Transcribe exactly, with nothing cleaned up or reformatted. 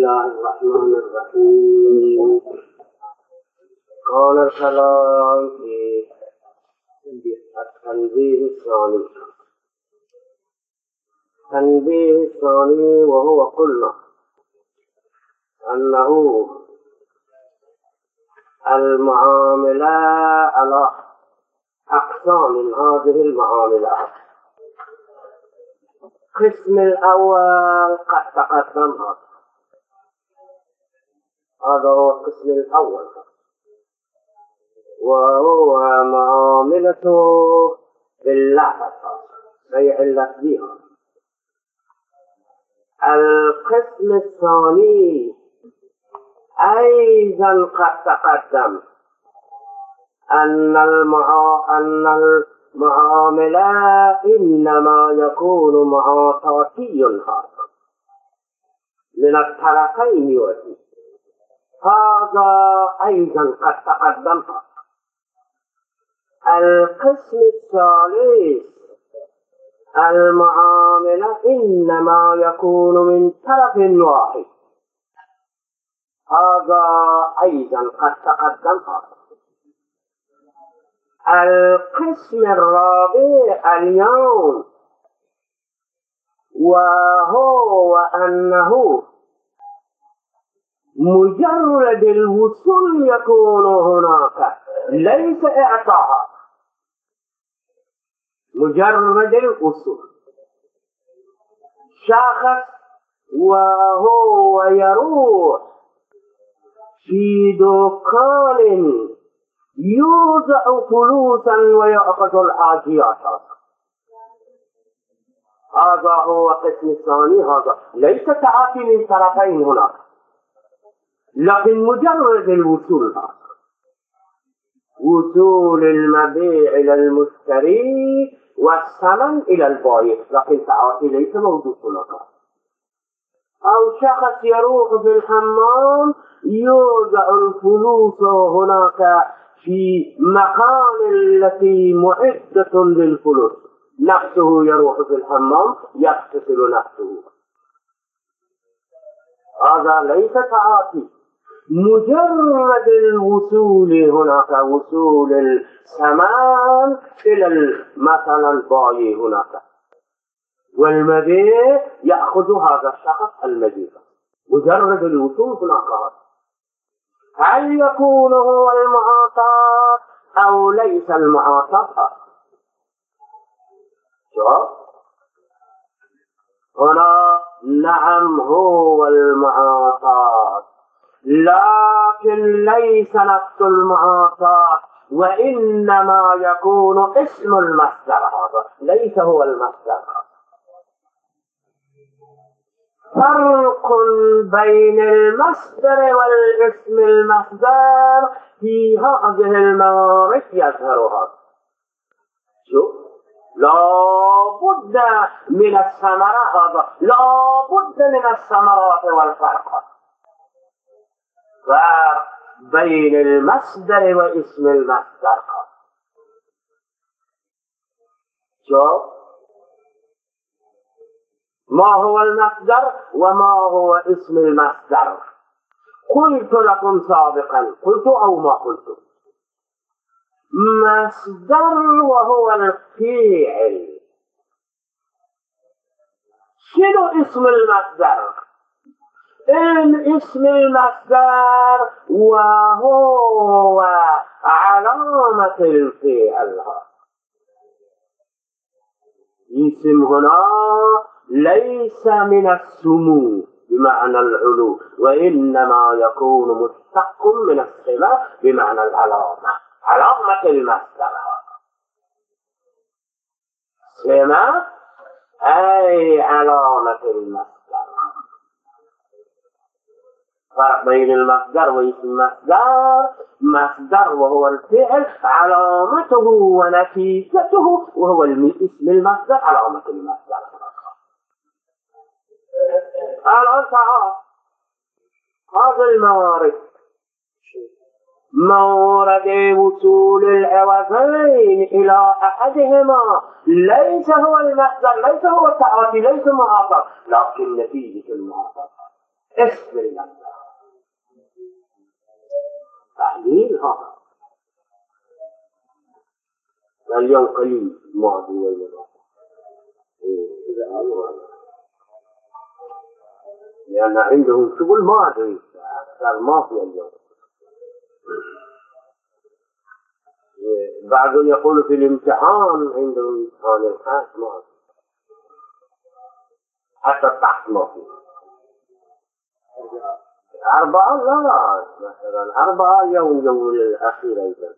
الله الرحمن الرحيم. قال الكلام في التنبيه الثاني. التنبيه الثاني وهو قلنا أنه المعاملة على أقسام من هذه المعاملات. القسم الأول قد تقدم هذا هذا هو القسم الأول، وهو معاملته باللحظة بيع اللحظة. القسم الثاني أيضا قد تقدم أن المعاملة إنما يكون معاطاتي هذا من الطرفين وفيه. هذا أيضا قد تقدم. القسم الثالث المعاملة إنما يكون من طرف واحد. هذا أيضا قد تقدم. القسم الرابع اليوم وهو أنه مجرد الوصول يكون هناك، ليس إعطاء، مجرد الوصول. شخص وهو يروح في دكان يوضع فلوسا ويأخذ الحاجيات، هذا هو قسم الثاني. هذا ليس تعاطي من طرفين هناك، لكن مجرد الوصول، وصول المبيع إلى المشتري والثمن إلى البائع، لكن تعاطي ليس موجود هناك. أو شخص يروح في الحمام يوضع الفلوس هناك في مكان التي معدة للفلوس، نفسه يروح في الحمام يغتسل نفسه، هذا ليس تعاطي. مجرد الوصول هناك، وصول الثمن إلى مثلا البائع هناك، والمبيع يأخذ هذا الشخص المبيع، مجرد الوصول هناك. هل يكون هو المعاطاة أو ليس المعاطاة؟ شوف هنا، نعم هو المعاطاة، لكن ليس نفس المعاطاة، وإنما يكون اسم المصدر، هذا ليس هو المصدر. فرق بين المصدر والاسم المصدر في هذه الموارد يظهر هذا. شوف، لا بد من الثمرة، هذا لا بد من الثمرات والفرق. فرق بين المصدر واسم المصدر. شوف، ما هو المصدر وما هو اسم المصدر؟ قلت لكم سابقا، قلت أو ما قلت، مصدر وهو الفاعل. شنو اسم المصدر؟ إن اسم المصدر وهو علامة الفعل. اسم هنا ليس من السمو بمعنى العلو، وإنما يكون مشتق من الصفة بمعنى العلامة، علامة المصدر. صفة أي علامة المصدر. فرق بين المصدر واسم المصدر: مصدر وهو الفعل علامته ونتيجته، وهو اسم المصدر علامة المصدر. الآن تعال، هذا الموارد، مورد وصول العوضين إلى أحدهما ليس هو المصدر، ليس هو التعاطي، ليس معاطف، لكن نتيجة المعاطف. اسم الله تحليل هذا. اليوم قليل ما أدري وين لأن عندهم شغل ما أدري أكثر ما في اليوم. بعضهم يقول في الامتحان عندهم امتحان الحاج ما أدري حتى التحت ما في. أربعة لا مثلا أربعة يوم يوم الأخير أيضا